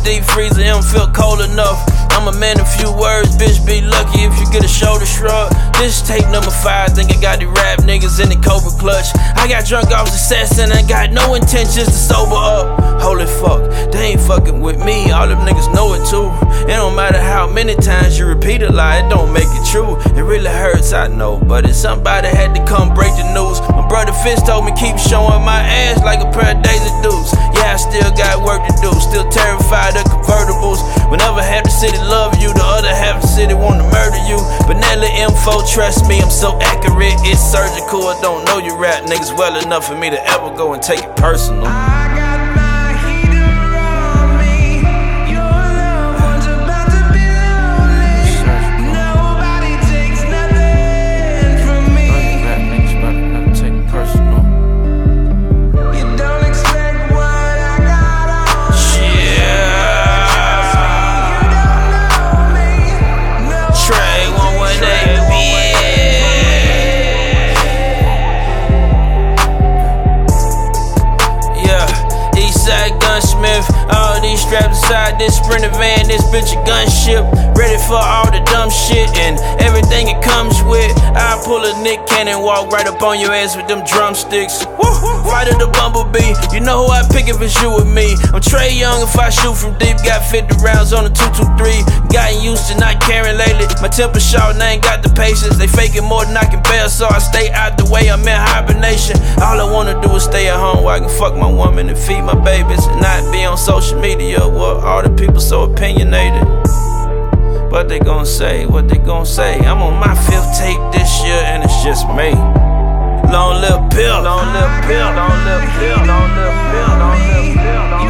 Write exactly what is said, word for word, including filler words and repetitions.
deep freezer, it don't feel cold enough. I'm a man of few words, bitch, be lucky if you get a shoulder shrug. This is tape number five, think I got the rap niggas in the Cobra clutch. I got drunk off success and I got no intentions to sober up. Holy fuck, they ain't fucking with me, all them niggas know it too. It don't matter how many times you repeat a lie, it don't make it true. It really hurts, I know, but if somebody had to come break the news. My brother Fist told me keep showing my ass like a pair of Daisy Dukes. Yeah, I still got work to do, still terrified of convertibles. Whenever half the city love you, the other half the city wanna murder you. But Nella info, trust me, I'm so accurate, it's surgical. I don't know you rap niggas well enough for me to ever go and take it personal. All these straps inside this Sprinter van, this bitch a gunship. Ready for all the dumb shit and everything it comes with. I pull a Nick Cannon, walk right up on your ass with them drumsticks. Woo! Fight of the bumblebee, you know who I pick if it's you with me. I'm Trey Young if I shoot from deep, got fifty rounds on a two two three. Gotten used to not caring lately, my temper short and I ain't got the patience. They faking more than I can bear, so I stay out the way, I'm in hibernation. All I wanna do is stay at home where I can fuck my woman and feed my babies and not be on social media. Well, all the people so opinionated. What they gon' say, what they gon' say? I'm on my fifth tape this year and it's just me. Long live Bill, long live Bill, long live Bill, long live Bill, long live Bill.